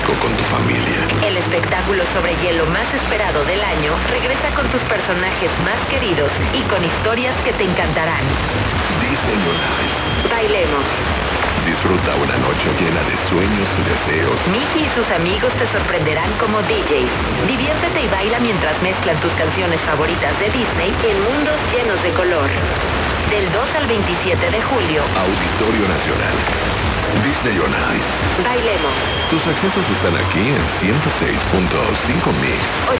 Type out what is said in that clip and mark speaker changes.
Speaker 1: mágico con tu familia.
Speaker 2: El espectáculo sobre hielo más esperado del año regresa con tus personajes más queridos y con historias que te encantarán.
Speaker 1: Disney on Ice.
Speaker 2: Bailemos.
Speaker 1: Disfruta una noche llena de sueños y deseos.
Speaker 2: Mickey y sus amigos te sorprenderán como DJs. Diviértete y baila mientras mezclan tus canciones favoritas de Disney en mundos llenos de color. Del 2 al 27 de julio.
Speaker 1: Auditorio Nacional. Disney on Ice.
Speaker 2: Bailemos.
Speaker 1: Tus accesos están aquí en 106.5 Mix.